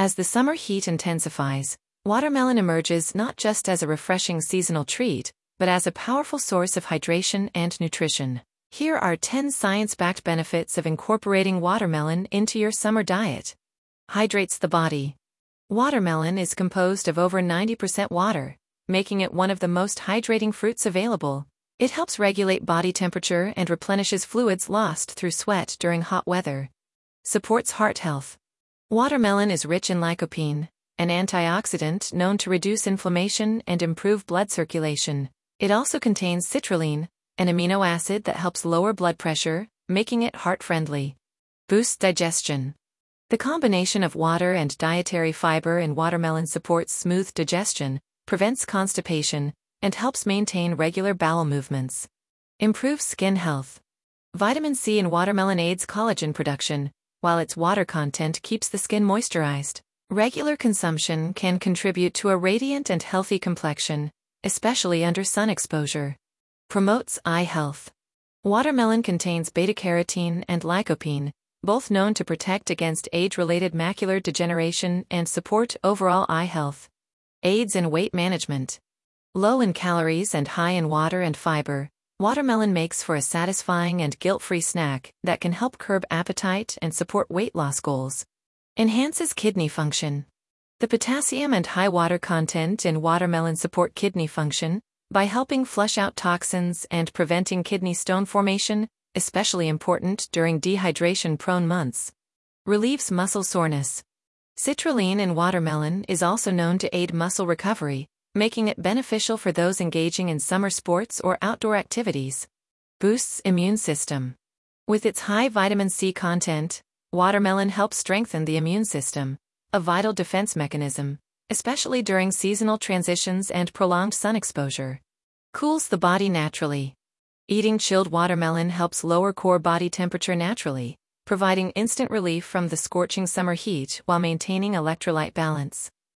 As the summer heat intensifies, watermelon emerges not just as a refreshing seasonal treat, but as a powerful source of hydration and nutrition. Here are 10 science-backed benefits of incorporating watermelon into your summer diet. Hydrates the body. Watermelon is composed of over 90% water, making it one of the most hydrating fruits available. It helps regulate body temperature and replenishes fluids lost through sweat during hot weather. Supports heart health. Watermelon is rich in lycopene, an antioxidant known to reduce inflammation and improve blood circulation. It also contains citrulline, an amino acid that helps lower blood pressure, making it heart-friendly. Boosts digestion. The combination of water and dietary fiber in watermelon supports smooth digestion, prevents constipation, and helps maintain regular bowel movements. Improves skin health. Vitamin C in watermelon aids collagen production, while its water content keeps the skin moisturized. Regular consumption can contribute to a radiant and healthy complexion, especially under sun exposure. Promotes eye health. Watermelon contains beta-carotene and lycopene, both known to protect against age-related macular degeneration and support overall eye health. Aids in weight management. Low in calories and high in water and fiber, watermelon makes for a satisfying and guilt-free snack that can help curb appetite and support weight loss goals. Enhances kidney function. The potassium and high water content in watermelon support kidney function by helping flush out toxins and preventing kidney stone formation, especially important during dehydration-prone months. Relieves muscle soreness. Citrulline in watermelon is also known to aid muscle recovery, making it beneficial for those engaging in summer sports or outdoor activities. Boosts immune system. With its high vitamin C content, watermelon helps strengthen the immune system, a vital defense mechanism, especially during seasonal transitions and prolonged sun exposure. Cools the body naturally. Eating chilled watermelon helps lower core body temperature naturally, providing instant relief from the scorching summer heat while maintaining electrolyte balance.